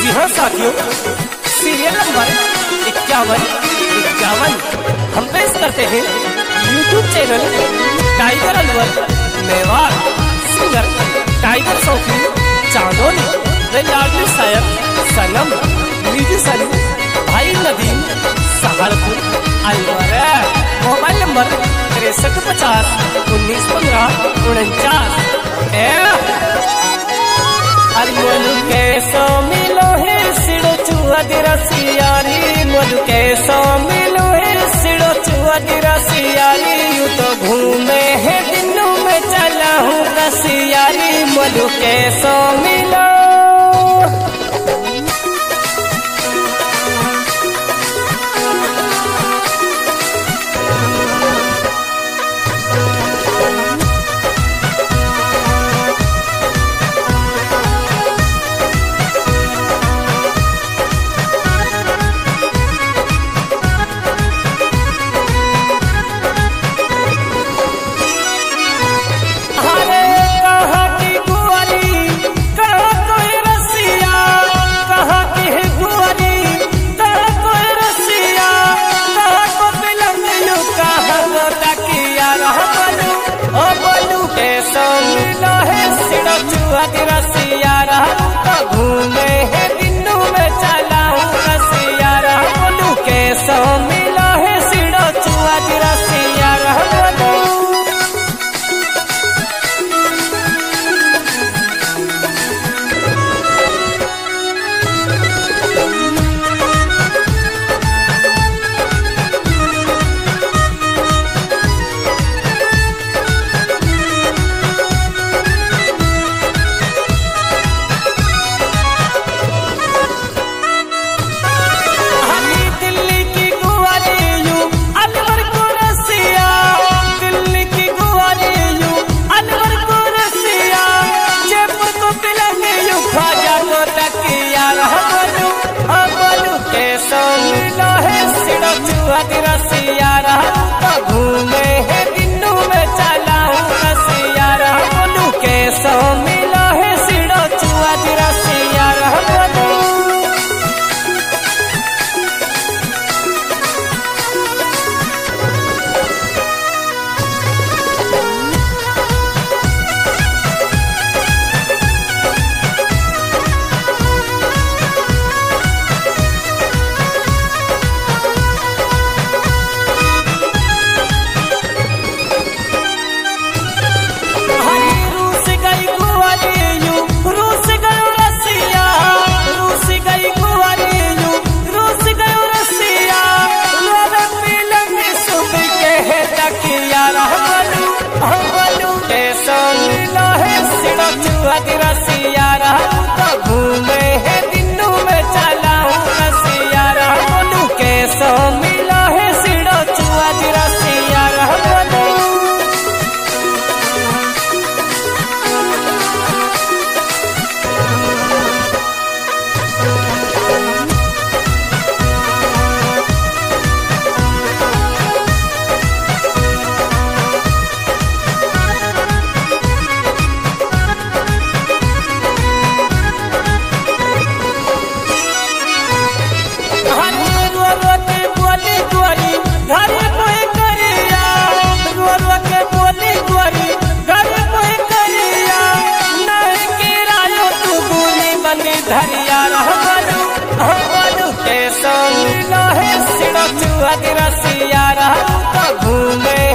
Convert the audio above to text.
जी हाँ साथियों, सीरियल नंबर 51 हम पेश करते हैं YouTube channel tiger Alwar Mewar. Singer tiger सौफी चांदोली, लाडली शायर सनम, म्यूजिशियन भाई नदीम सहारपुर अलवर। मोबाइल नंबर 6350 1915 मोलू कैसो मिलो है सिड़ो चुआ दिरसियारी, मोलू कैसो मिलो है सिड़ो चुआ दिरसियारी। यू तो घूमे है दिनों में चला हूँ रसियारी, मोलू कैसो मिलो। घूमे है दिनों में चला हूँ रसियारा, बोलू कैसो मिला है सिड़ो चुआ रसियारा। रसियारा घूमे है दिनों में चला हूँ रसियारा, बोलू कैसो मिला है सिड़ो चुआ रसियारा। रसियारा घूमे है दिनों में चला हूँ रसियारा, बोलू कैसो मिला है सिड़ो चुआ रसियारा। धरिया बोलू कैसो मिला है सिड़ो चुआ रसियारा घूमे